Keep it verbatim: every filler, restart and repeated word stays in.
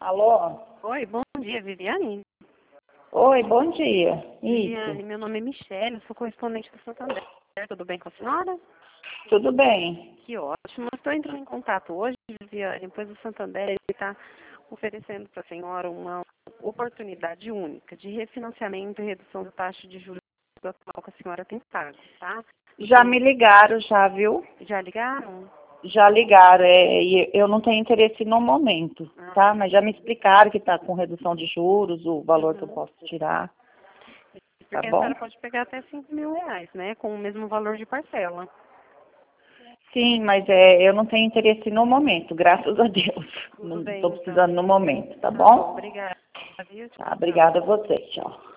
Alô? Oi, bom dia, Viviane. Oi, bom dia. Viviane, Isso. meu nome é Michele, eu sou correspondente do Santander. Tudo bem com a senhora? Tudo bem? Que ótimo. Eu estou entrando em contato hoje, Viviane, pois o Santander está oferecendo para a senhora uma oportunidade única de refinanciamento e redução da taxa de juros atual que a senhora tem pago, tá? Já me ligaram, já, viu? Já ligaram? Já ligaram, é, e eu não tenho interesse no momento, tá? Mas já me explicaram que tá com redução de juros, o valor que eu Uhum. posso tirar, tá Porque a bom? senhora pode pegar até cinco mil reais, né? Com o mesmo valor de parcela. Sim, mas é, eu não tenho interesse no momento, graças a Deus. Tudo Não bem, estou então. precisando no momento, tá Tá bom, bom? obrigada. Viu? Tá, Tchau, tchau. obrigada a você, tchau.